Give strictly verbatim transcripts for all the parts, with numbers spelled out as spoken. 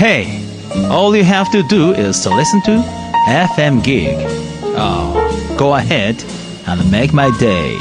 Hey, all you have to do is to listen to エフエム Gig. Oh, go ahead and make my day.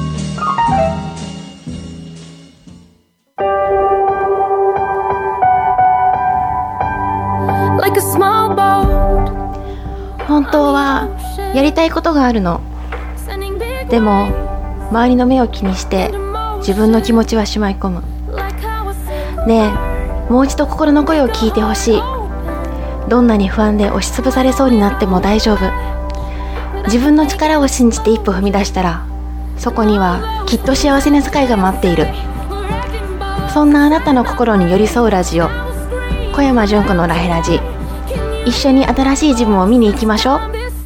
Like a small boat. 本当はやりたいことがあるの。でも周りの目を気にして自分の気持ちはしまい込む。ねえ、もう一度心の声を聞いてほしい。どんなに不安で押しつぶされそうになっても大丈夫。自分の力を信じて一歩踏み出したら、そこにはきっと幸せな世界が待っている。そんなあなたの心に寄り添うラジオ、小山純子のラヘラジ。一緒に新しい自分を見に行きましょう。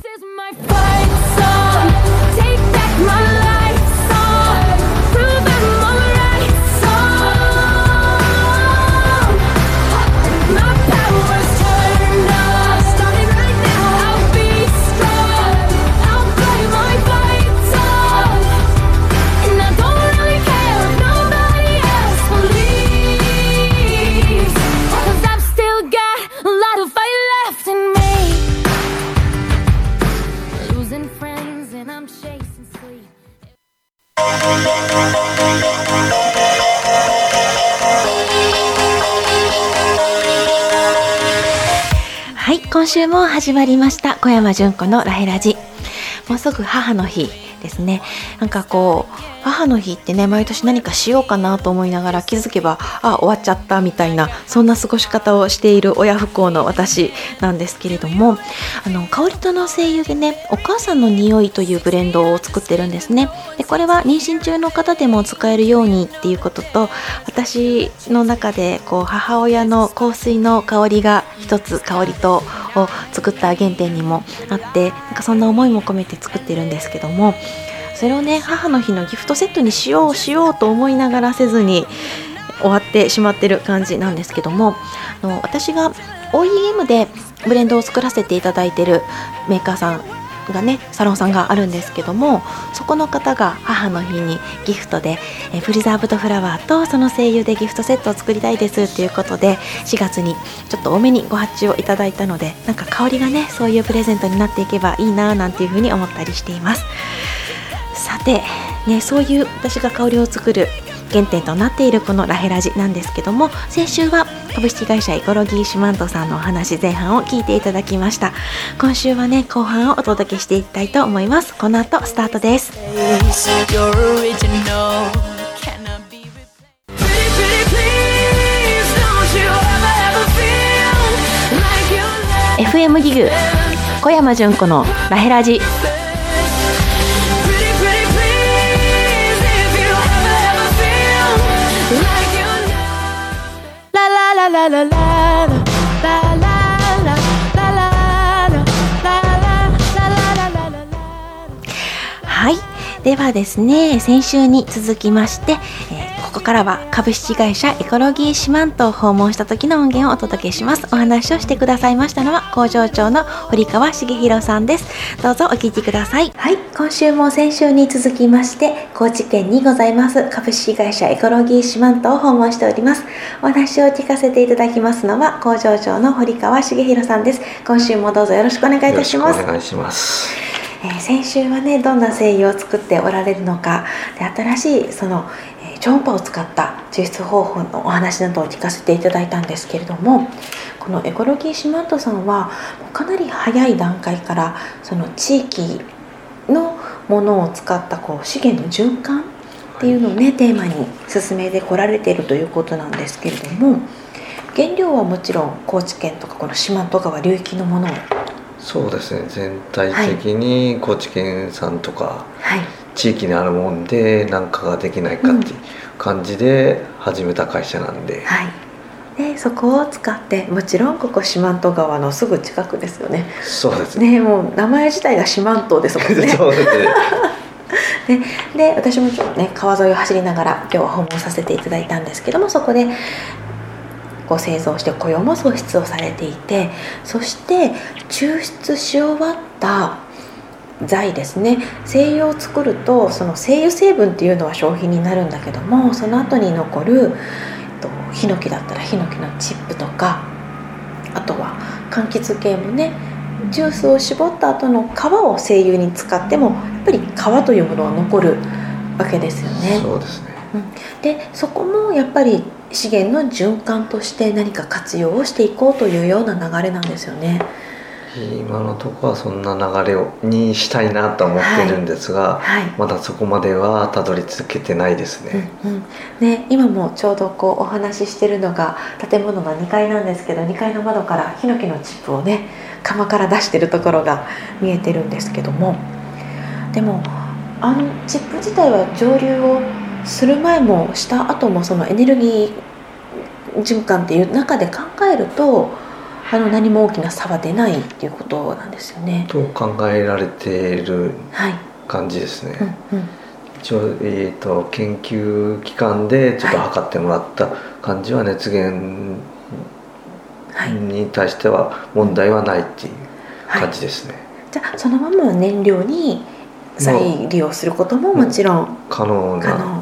はい、今週も始まりました小山純子のラヘラジ。もうすぐ母の日ですね。なんかこう母の日ってね、毎年何かしようかなと思いながら気づけばあ終わっちゃったみたいな、そんな過ごし方をしている親不孝の私なんですけれども、あの香りとの精油でね、お母さんの匂いというブレンドを作ってるんですね。でこれは妊娠中の方でも使えるようにっていうことと、私の中でこう母親の香水の香りが一つ香りとを作った原点にもあって、なんかそんな思いも込めて作ってるんですけども、それをね母の日のギフトセットにしようしようと思いながらせずに終わってしまってる感じなんですけども、あの私が オーイーエム でブレンドを作らせていただいてるメーカーさんがね、サロンさんがあるんですけども、そこの方が母の日にギフトでえプリザーブドフラワーとその精油でギフトセットを作りたいですということで、しがつにちょっと多めにご発注をいただいたので、なんか香りがねそういうプレゼントになっていけばいいななんていうふうに思ったりしています。さて、ね、そういう私が香りを作る原点となっているこのラヘラジなんですけども、先週は株式会社エコロギーシマントさんのお話前半を聞いていただきました。今週はね後半をお届けしていきたいと思います。この後スタートです。 エフエム ギグ小山純子のラヘラジ。はい、ではですね、先週に続きまして、えー、ここからは株式会社エコロギーシマントを訪問した時の音源をお届けします。お話をしてくださいましたのは工場長の堀川茂弘さんです。どうぞお聞きください。はい、今週も先週に続きまして高知県にございます株式会社エコロギーシマントを訪問しております。お話を聞かせていただきますのは工場長の堀川茂弘さんです。今週もどうぞよろしくお願いいたします。 よろしくお願いします。 えー、先週はねどんな精油を作っておられるのかで、新しいその、えー、超音波を使った抽出方法のお話などを聞かせていただいたんですけれども、このエコロギーシマントさんはかなり早い段階からその地域のものを使ったこう資源の循環っていうのをねテーマに進めてこられているということなんですけれども、原料はもちろん高知県とかこの四万十川流域のものを。 そうですね、全体的に高知県産とか、はい、地域にあるもんで何かができないかっていう感じで始めた会社なんで、うんはいでそこを使って、もちろんここ四万十川のすぐ近くですよね。 そうですね、 ねもう名前自体が四万十ですもんねそうですねで, で私もちょっとね川沿いを走りながら今日は訪問させていただいたんですけども、そこでこう製造して雇用も創出をされていて、そして抽出し終わった材ですね、精油を作るとその精油成分っていうのは商品になるんだけども、その後に残るヒノキだったらヒノキのチップとかあとは柑橘系もね、ジュースを絞った後の皮を精油に使ってもやっぱり皮というものは残るわけですよね。 そうですね、 うん、でそこもやっぱり資源の循環として何か活用をしていこうというような流れなんですよね。 今のところはそんな流れをにしたいなと思ってるんですが、はいはい、まだそこまではたどり着けてないですね。 うんうんね、今もちょうどこうお話ししてるのが建物のにかいなんですけど、にかいの窓からヒノキのチップをね窯から出してるところが見えてるんですけども、でもあのチップ自体は蒸留をする前もした後もそのエネルギー循環っていう中で考えるとあの何も大きな差は出ないっていうことなんですよね。 と考えられている感じですね。はいうんうん、一応、えーと、研究機関でちょっと測ってもらった感じは熱源に対しては問題はないっていう感じですね。はい、 じゃあそのまま燃料に再利用することももちろん可能な。可能、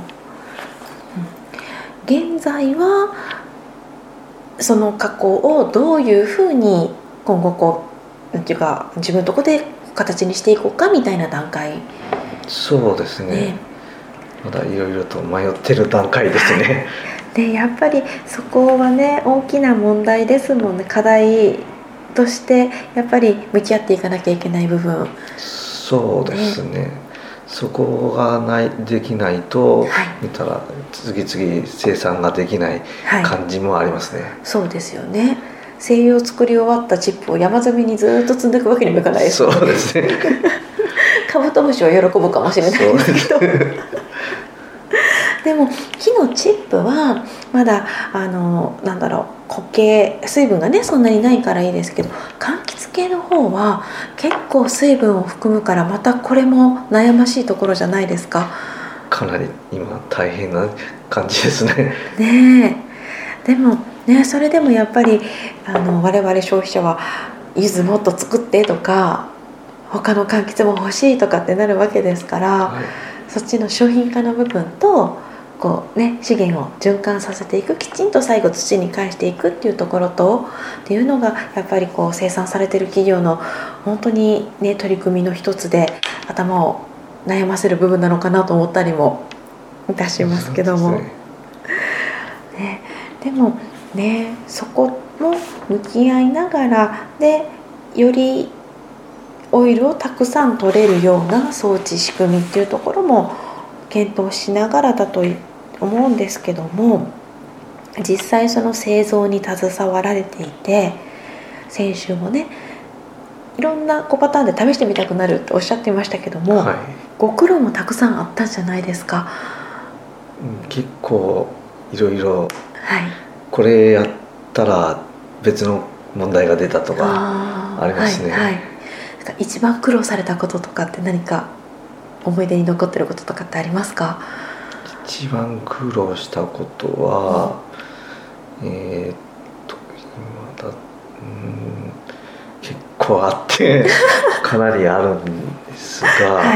うん、現在はその加工をどういうふうに今後こうなんていうか自分のとこで形にしていこうかみたいな段階。 そうですね。ねまだいろいろと迷ってる段階ですね。 でやっぱりそこはね大きな問題ですもんね。課題としてやっぱり向き合っていかなきゃいけない部分。 そうですね。ねそこがないできないと、はい、見たら次々生産ができない感じもありますね。はい、 そうですよね。精油を作り終わったチップを山積みにずっと積んでいくわけにもいかないですよね。 そうですね。 カブトムシは喜ぶかもしれないですけどでも木のチップはまだあのなんだろう固形水分がねそんなにないからいいですけど、柑橘系の方は結構水分を含むからまたこれも悩ましいところじゃないですか。 かなり今大変な感じですね。 ねえでもねそれでもやっぱりあの我々消費者は柚子もっと作ってとか他の柑橘も欲しいとかってなるわけですから、はい、そっちの商品化の部分とこう、ね、資源を循環させていく、きちんと最後土に返していくっていうところとっていうのがやっぱりこう生産されている企業の本当に、ね、取り組みの一つで頭を悩ませる部分なのかなと思ったりもいたしますけども、ねね、でもねそこも向き合いながらでよりオイルをたくさん取れるような装置仕組みっていうところも検討しながらだと思うんですけども、実際その製造に携わられていて先週もねいろんなパターンで試してみたくなるっておっしゃっていましたけども、はい、ご苦労もたくさんあったんじゃないですか。 結構いろいろこれやったら別の問題が出たとかありますね。はいはい、 一番苦労されたこととかって何か思い出に残ってることとかってありますか？ 一番苦労したことは、うん、えー、っと今だ、うん、結構あってかなりあるんですが、はい、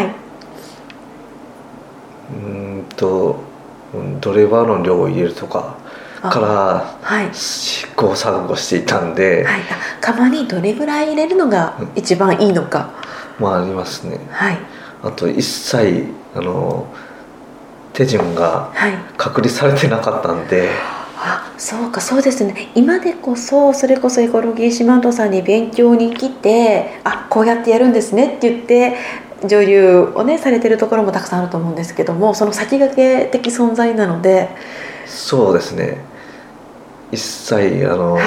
うんとドレバーの量を入れるとかから試行錯誤していたんで、 はい、釜にどれぐらい入れるのが一番いいのか、 うん、まあありますね。 はい、 あと一切あの手順が隔離されてなかったんで、はい、 あそうかそうですね。今でこそそれこそエコロギーシマントさんに勉強に来てあこうやってやるんですねって言って蒸留をねされてるところもたくさんあると思うんですけども、その先駆け的存在なので。 そうですね。一切あの、はい、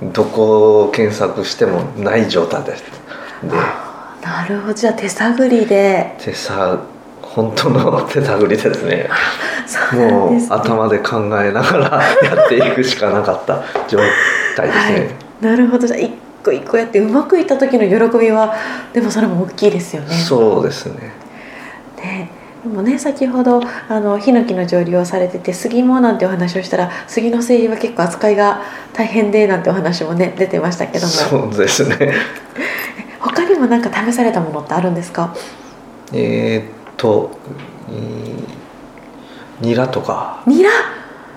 どこを検索してもない状態です。でなるほど。じゃあ手探りで手さ本当の手探りですね。 そうなんですね。 もう頭で考えながらやっていくしかなかった状態ですね。はい、 なるほど。じゃあ一個一個やってうまくいった時の喜びはでもそれも大きいですよね。 そうですね。 ででもね先ほどあのヒノキの蒸留をされてて杉もなんてお話をしたら杉の精油は結構扱いが大変でなんてお話もね出てましたけども。 そうですね。 他にも何か試されたものってあるんですか？ えー、っとニラとか。 ニラ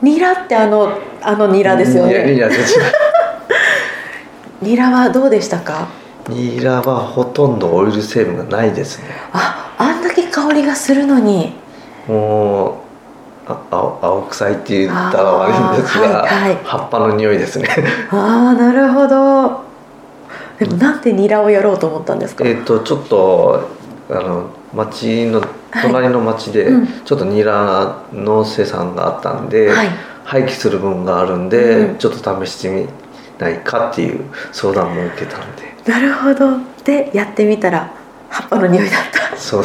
ニラってあのあのニラですよね。 ニラですニラはどうでしたか？ ニラはほとんどオイル成分がないですね。 あ、あんだけ香りがするのに。 もうあ青青臭いって言ったら悪いんですが、はいはい、葉っぱの匂いですね。 ああ、なるほど。でもなんでニラをやろうと思ったんですか？ えっとちょっとあの町の隣の町でちょっとニラの生産があったんで、はい、廃棄する分があるんで、うん、ちょっと試してみないかっていう相談も受けたんで。 なるほど。でやってみたら葉っぱの匂いだった。 そうです。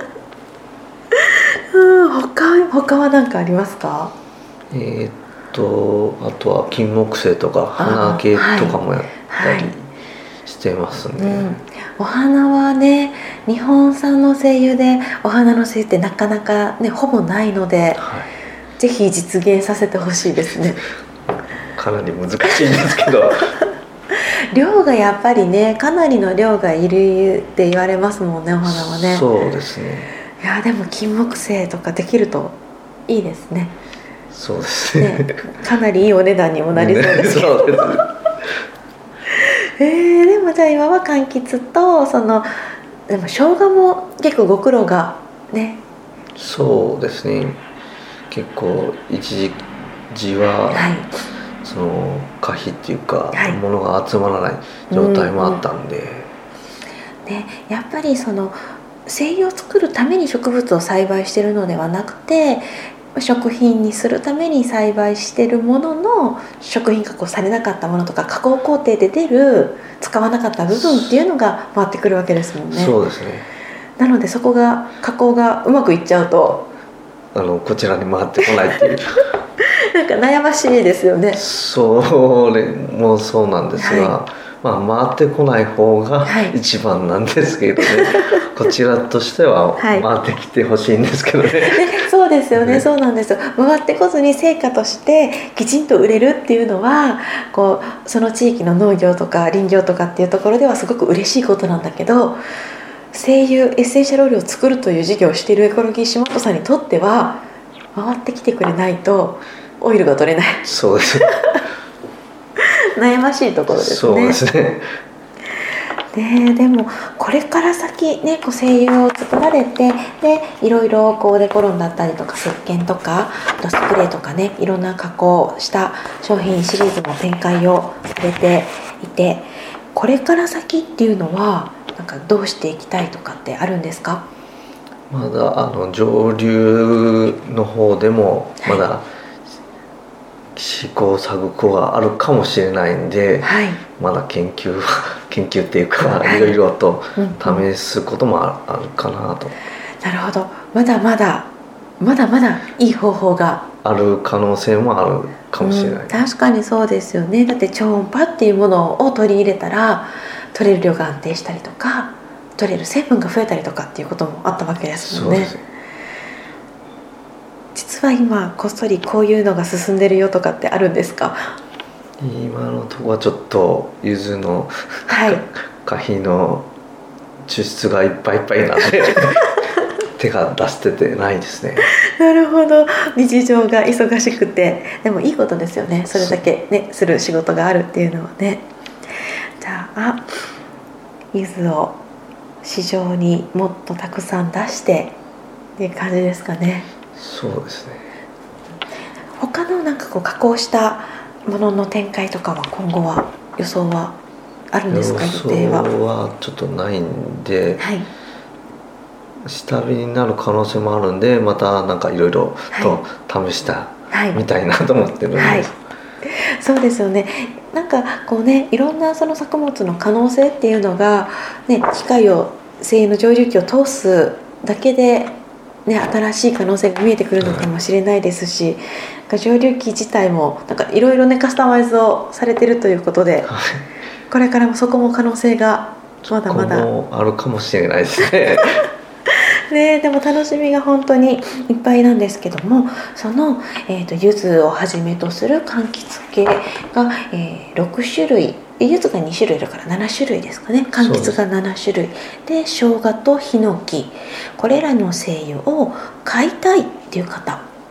うん、他他は何かありますか？ えー、っとあとは金木犀とか花系とかもやったりしてますね。はいはい、うん、 お花はね、日本産の精油でお花の精油ってなかなかねほぼないので、はい、ぜひ実現させてほしいですね。 かなり難しいんですけど。 量がやっぱりね、かなりの量がいるって言われますもんね、お花はね。 そうですね。 いやでも金木犀とかできるといいですね。 そうですね。 ね、かなりいいお値段にもなりそうですけど。そうですね。えー、でもじゃあ今は柑橘とそのでも生姜も結構ご苦労がね。 そうですね。結構一時は、はい、その花費っていうか、はい、物が集まらない状態もあったんで、うんうん、 でやっぱりその精油を作るために植物を栽培しているのではなくて、食品にするために栽培しているものの食品加工されなかったものとか加工工程で出る使わなかった部分っていうのが回ってくるわけですもんね。 そうですね。 なのでそこが加工がうまくいっちゃうとあのこちらに回ってこないっていうなんか悩ましいですよね。 それもそうなんですが、はい、まあ、回ってこない方が一番なんですけどね、はい、こちらとしては回ってきてほしいんですけどね、はい、 そうですよね、そうなんですよ。回ってこずに成果としてきちんと売れるっていうのはこうその地域の農業とか林業とかっていうところではすごく嬉しいことなんだけど、精油エッセンシャルオイルを作るという事業をしているエコロギー島本さんにとっては回ってきてくれないとオイルが取れない。 そうです悩ましいところですね。 そうですね。 で, でもこれから先ね、こう精油を作られてでいろいろこうデコロンだったりとか石鹸とかあとスプレーとかね、いろんな加工した商品シリーズも展開をされていて、これから先っていうのはなんかどうしていきたいとかってあるんですか？ まだあの上流の方でもまだ、はい、試行錯誤があるかもしれないんで、はい、まだ研究研究っていうか、はい、いろいろと試すこともあるかなと。 なるほど。まだまだまだまだいい方法がある可能性もあるかもしれない、うん、 確かにそうですよね。だって超音波っていうものを取り入れたら取れる量が安定したりとか取れる成分が増えたりとかっていうこともあったわけですもんね。そうです。実は今こっそりこういうのが進んでるよとかってあるんですか？ 今のところはちょっと柚子の、はい、花費の抽出がいっぱいいっぱいなんで手が出せてないですね。 なるほど。日常が忙しくてでもいいことですよね。それだけねする仕事があるっていうのはね。じゃあ柚子を市場にもっとたくさん出してっていう感じですかね。 そうですね。 他のなんかこう加工したものの展開とかは今後は予想はあるんですか？予定は。 予想はちょっとないんで、はい、下火になる可能性もあるんでまたなんかいろいろと試したみたいなと思ってるんです、はいはい、 そうですよね。なんかこうねいろんなその作物の可能性っていうのが、ね、機械を精油の蒸留機を通すだけで、ね、新しい可能性が見えてくるのかもしれないですし、うん、蒸留機自体もなんかいろいろねカスタマイズをされてるということで、はい、これからもそこも可能性がまだまだあるかもしれないですね。 ね、でも楽しみが本当にいっぱいなんですけども、その、えーと、柚子をはじめとする柑橘系が、えー、ろく種類、柚子がに種類だからなな種類ですかね。柑橘がなな種類で生姜とヒノキ、これらの精油を買いたいっていう方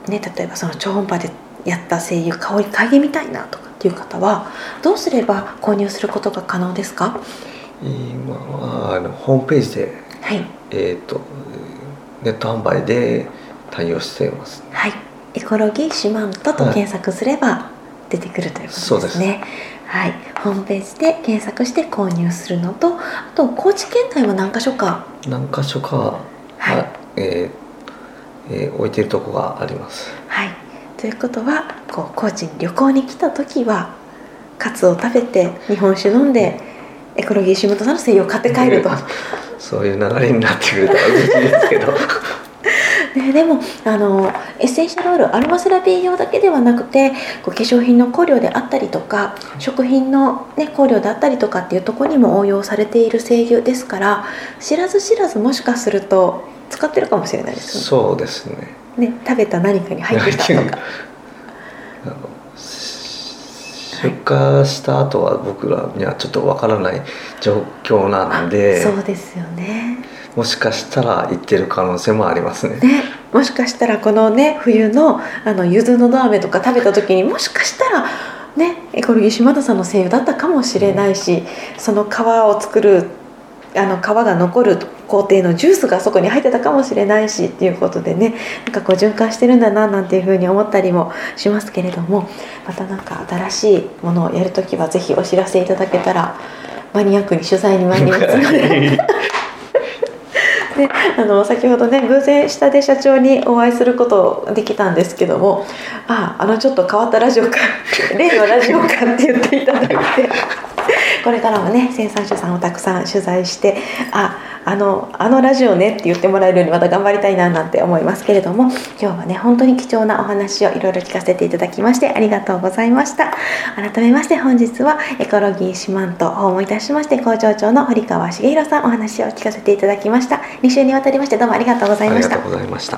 ね、例えばその超音波でやった声優香り嗅いでみたいなとかっていう方はどうすれば購入することが可能ですか？ 今はあのホームページで、 はい、 えーと、ネット販売で対応しています。 はい、エコロギー四万十と検索すれば出てくるということですね。はい、はい、ホームページで検索して購入するのと、あと高知県内は何か所か何か所か、はい、えーえー、置いているとこがあります。 はい、ということはこう高知に旅行に来た時はカツを食べて日本酒飲んでエコロギー四万十さんの精油を買って帰るとそういう流れになってくれたら嬉しいですけどね、でもあのエッセンシャルオイルアロマセラピー用だけではなくてこう化粧品の香料であったりとか食品の、ね、香料であったりとかっていうところにも応用されている精油ですから、知らず知らずもしかすると使ってるかもしれないですね。 そうですね。 ね、食べた何かに入ってたとかあの出荷した後は僕らにはちょっとわからない状況なんで、 そうですよね。 もしかしたら言ってる可能性もありますね。 ね、もしかしたらこのね冬のあの柚子のど飴とか食べた時にもしかしたらねエコロギー四万十さんの精油だったかもしれないし、その皮を作るあの皮が残る工程のジュースがそこに入ってたかもしれないしっていうことでね、なんかこう循環してるんだななんていうふうに思ったりもしますけれども、またなんか新しいものをやるときはぜひお知らせいただけたらマニアックに取材に参りますのでであの先ほどね偶然下で社長にお会いすることできたんですけども、ああ、あのちょっと変わったラジオか例のラジオかって言っていただいてこれからもね生産者さんをたくさん取材して、ああのあのラジオねって言ってもらえるようにまた頑張りたいななんて思いますけれども、今日はね本当に貴重なお話をいろいろ聞かせていただきましてありがとうございました。改めまして本日はエコロギー四万十訪問いたしまして工場長の堀川茂弘さんお話を聞かせていただきました。に週にわたりましてどうもありがとうございました。 ありがとうございました。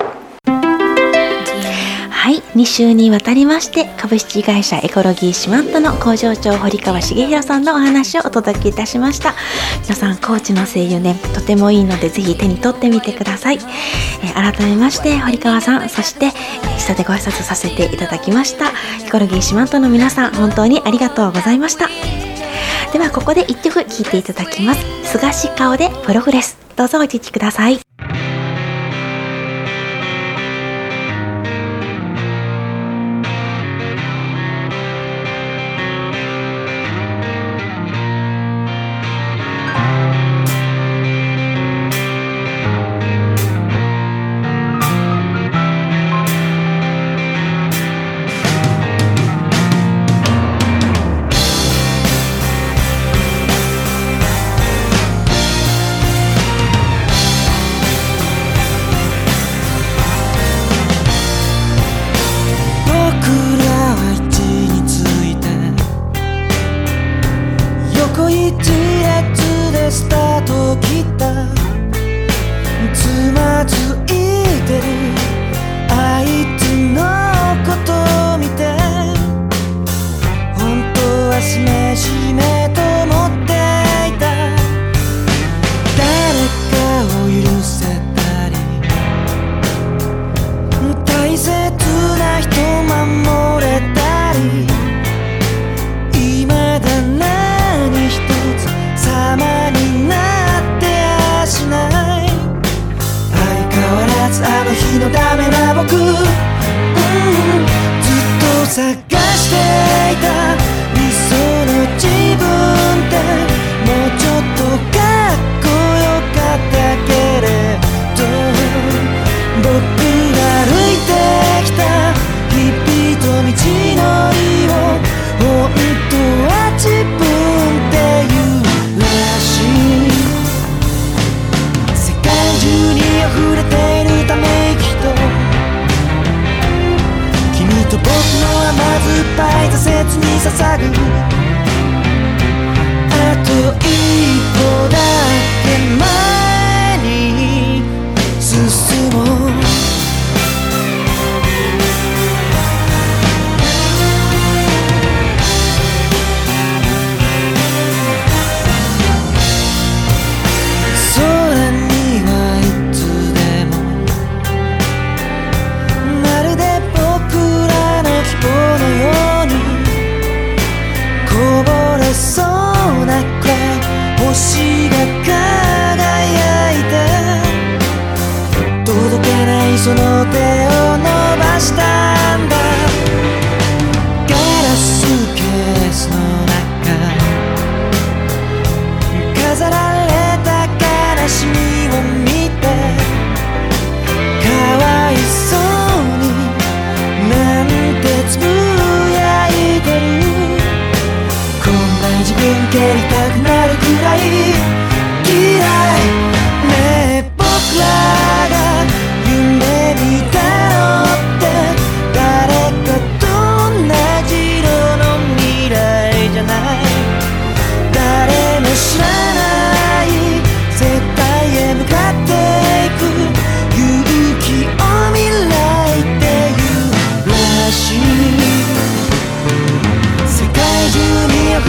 はい、に週にわたりまして株式会社エコロギー四万十の工場長堀川茂弘さんのお話をお届けいたしました。皆さん高知の精油ねとてもいいのでぜひ手に取ってみてください。えー、改めまして堀川さん、そして、えー、下でご挨拶させていただきましたエコロギー四万十の皆さん本当にありがとうございました。ではここで一曲聴いていただきます。菅氏顔でプログレス、どうぞお聴きください。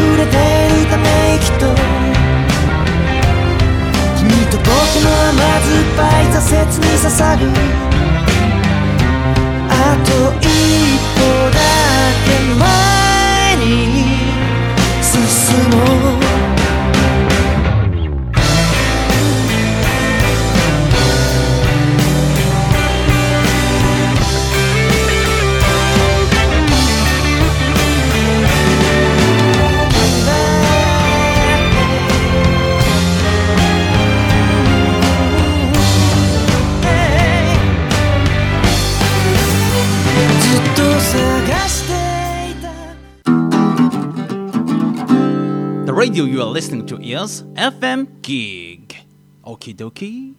溢れてるため息と君と僕の甘酸っぱい挫折に捧ぐあと一歩だけ前に進もう The radio you are listening to is エフエム Gig. Okie dokie.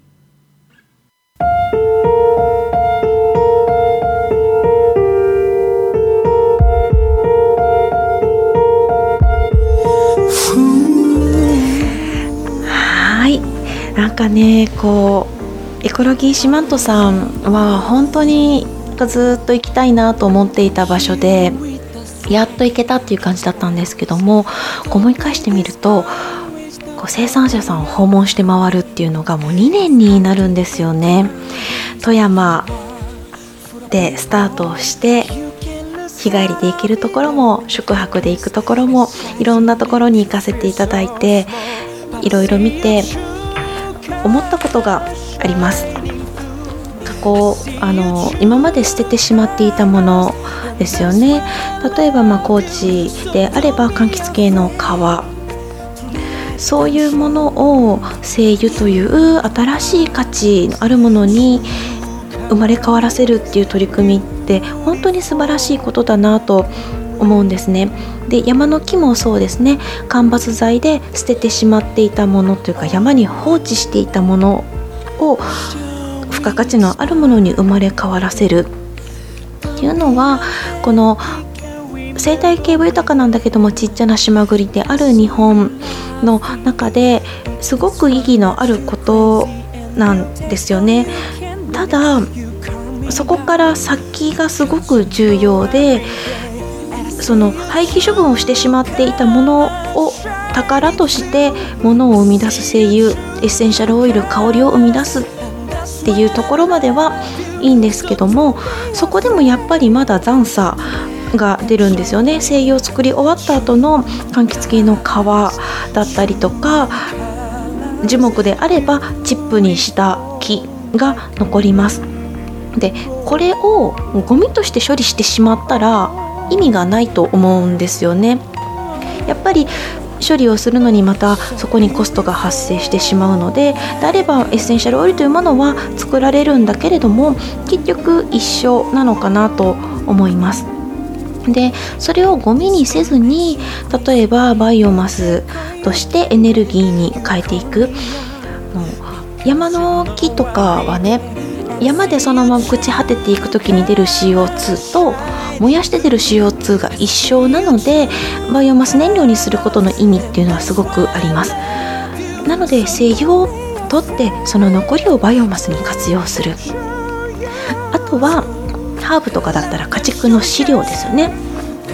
はい、なんかね、こうエコロギーシマントさんは本当にずっと行きたいなと思っていた場所で、やっと行けたっていう感じだったんですけども、こう思い返してみると、こう生産者さんを訪問して回るっていうのがもうにねんになるんですよね。富山でスタートをして日帰りで行けるところも宿泊で行くところもいろんなところに行かせていただいて、いろいろ見て思ったことがあります。こうあの今まで捨ててしまっていたものですよね。例えば、まあ、高知であれば柑橘系の皮、そういうものを精油という新しい価値のあるものに生まれ変わらせるっていう取り組みって本当に素晴らしいことだなと思うんですね。で、山の木もそうですね。間伐材で捨ててしまっていたものというか、山に放置していたものを付加価値のあるものに生まれ変わらせるっていうのは、この生態系は豊かなんだけどもちっちゃな島国である日本の中ですごく意義のあることなんですよね。ただそこから先がすごく重要で、その廃棄処分をしてしまっていたものを宝としてものを生み出す精油、エッセンシャルオイル、香りを生み出すっていうところまではいいんですけども、そこでもやっぱりまだ残差が出るんですよね。精油を作り終わった後の柑橘系の皮だったりとか、樹木であればチップにした木が残ります。で、これをゴミとして処理してしまったら意味がないと思うんですよね。やっぱり処理をするのにまたそこにコストが発生してしまうので、であればエッセンシャルオイルというものは作られるんだけれども結局一緒なのかなと思います。で、それをゴミにせずに、例えばバイオマスとしてエネルギーに変えていく。山の木とかはね、山でそのまま朽ち果てていくときに出る シーオーツー と燃やして出る シーオーツー が一緒なので、バイオマス燃料にすることの意味っていうのはすごくあります。なので精油を取ってその残りをバイオマスに活用する。あとはハーブとかだったら家畜の飼料ですよね。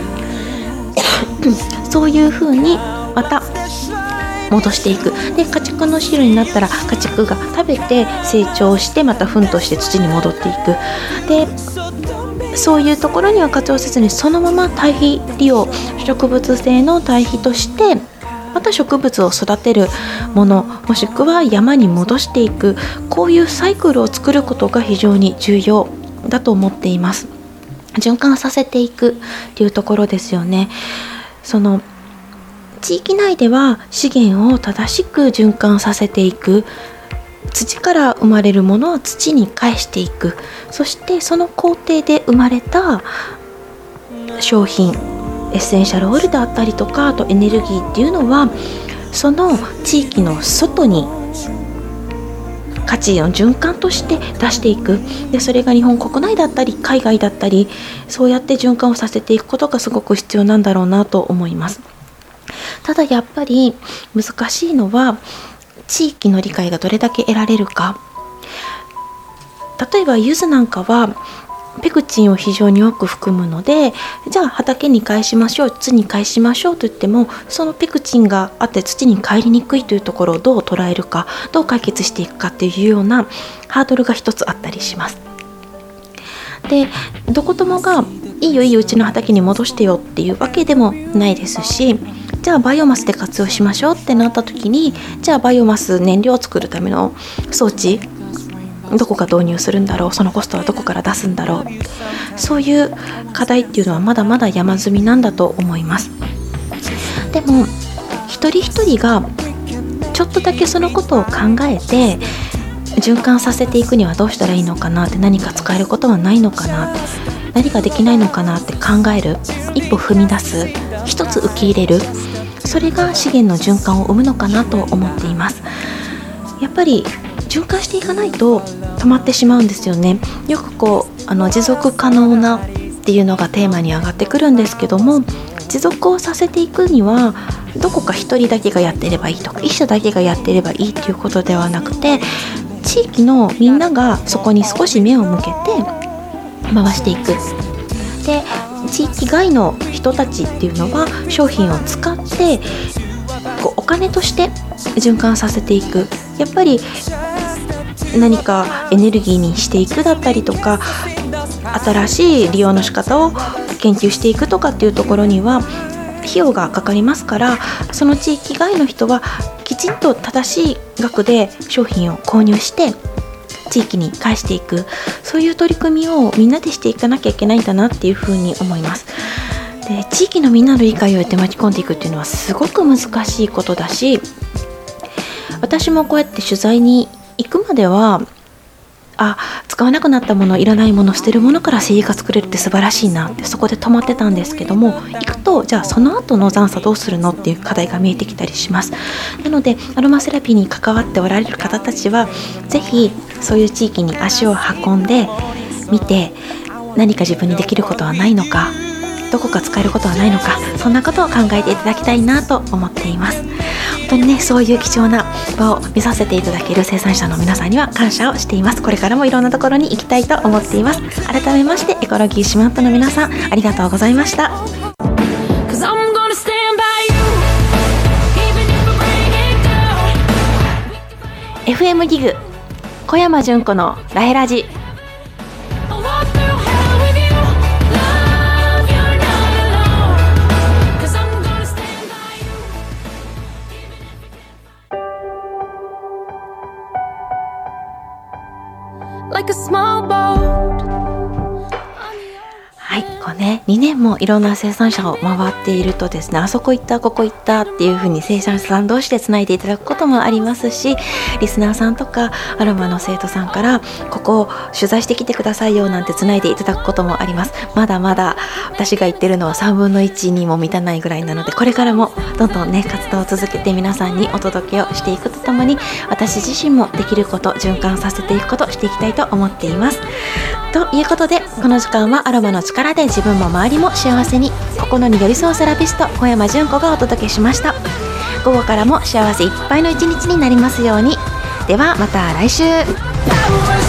そういう風にまた戻していく。で、家畜の飼料になったら家畜が食べて成長してまた糞として土に戻っていく。で、そういうところには活用せずにそのまま堆肥利用、植物性の堆肥としてまた植物を育てるもの、もしくは山に戻していく、こういうサイクルを作ることが非常に重要だと思っています。循環させていくっていうところですよね。その地域内では資源を正しく循環させていく、土から生まれるものは土に返していく、そしてその工程で生まれた商品、エッセンシャルオイルであったりとか、あとエネルギーっていうのはその地域の外に価値の循環として出していく。で、それが日本国内だったり海外だったり、そうやって循環をさせていくことがすごく必要なんだろうなと思います。ただやっぱり難しいのは地域の理解がどれだけ得られるか。例えば柚子なんかはペクチンを非常に多く含むので、じゃあ畑に返しましょう、土に返しましょうと言っても、そのペクチンがあって土に帰りにくいというところをどう捉えるか、どう解決していくかっていうようなハードルが一つあったりします。で、どこともがいいよいいようちの畑に戻してよっていうわけでもないですし、じゃあバイオマスで活用しましょうってなった時に、じゃあバイオマス燃料を作るための装置どこが導入するんだろう、そのコストはどこから出すんだろう、そういう課題っていうのはまだまだ山積みなんだと思います。でも一人一人がちょっとだけそのことを考えて循環させていくにはどうしたらいいのかなって、何か使えることはないのかな、何かできないのかなって考える、一歩踏み出す、一つ受け入れる、それが資源の循環を生むのかなと思っています。やっぱり循環していかないと止まってしまうんですよね。よくこうあの持続可能なっていうのがテーマに上がってくるんですけども、持続をさせていくにはどこか一人だけがやってればいいとか、一社だけがやってればいいということではなくて、地域のみんながそこに少し目を向けて回していく。で、地域外の人たちっていうのは商品を使ってこうお金として循環させていく。やっぱり何かエネルギーにしていくだったりとか、新しい利用の仕方を研究していくとかっていうところには費用がかかりますから、その地域外の人はきちんと正しい額で商品を購入して地域に返していく、そういう取り組みをみんなでしていかなきゃいけないんだなっていうふうに思います。で、地域のみんなの理解を得て巻き込んでいくっていうのはすごく難しいことだし、私もこうやって取材に行くまでは、あ、使わなくなったもの、いらないもの、捨てるものから製品が作れるって素晴らしいなって、そこで止まってたんですけども、行くとじゃあその後の残差どうするのっていう課題が見えてきたりします。なのでアロマセラピーに関わっておられる方たちはぜひそういう地域に足を運んでみて、何か自分にできることはないのか、どこか使えることはないのか、そんなことを考えていただきたいなと思っています。本当にね、そういう貴重な場を見させていただける生産者の皆さんには感謝をしています。これからもいろんなところに行きたいと思っています。改めましてエコロギーシマントの皆さん、ありがとうございました。エフエム ギグ小山純子のラヘラジ。 Like a small boat. はい、こうね、にねんもいろんな生産者を回っているとですね、あそこ行ったここ行ったっていう風に生産者さん同士でつないでいただくこともありますし、リスナーさんとかアロマの生徒さんからここを取材してきてくださいよなんてつないでいただくこともあります。まだまだ私が言ってるのはさんぶんのいちにも満たないぐらいなので、これからもどんどんね活動を続けて皆さんにお届けをしていくとともに、私自身もできること、循環させていくことしていきたいと思っています。ということで、この時間はアロマの力で自分も周りも幸せに、心に寄り添うセラピスト小山純子がお届けしました。午後からも幸せいっぱいの一日になりますように。ではまた来週。